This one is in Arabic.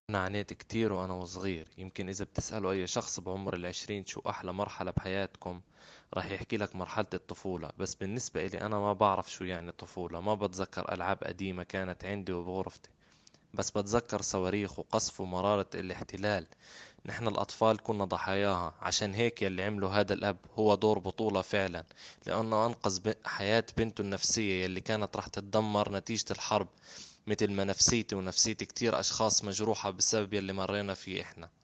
أنا عانيت كتير وأنا وصغير. يمكن إذا بتسألوا أي شخص بعمر العشرين شو أحلى مرحلة بحياتكم، راح يحكي لك مرحلة الطفولة. بس بالنسبة إلي أنا ما بعرف شو يعني طفولة. ما بتذكر ألعاب قديمة كانت عندي وبغرفتي، بس بتذكر صواريخ وقصف ومرارة الاحتلال. نحن الأطفال كنا ضحاياها. عشان هيك يلي عمله هذا الأب هو دور بطولة فعلا، لأنه أنقذ حياة بنته النفسية يلي كانت راح تتدمر نتيجة الحرب، مثل ما نفسيتي ونفسيتي كتير أشخاص مجروحة بسبب يلي مرينا فيه إحنا.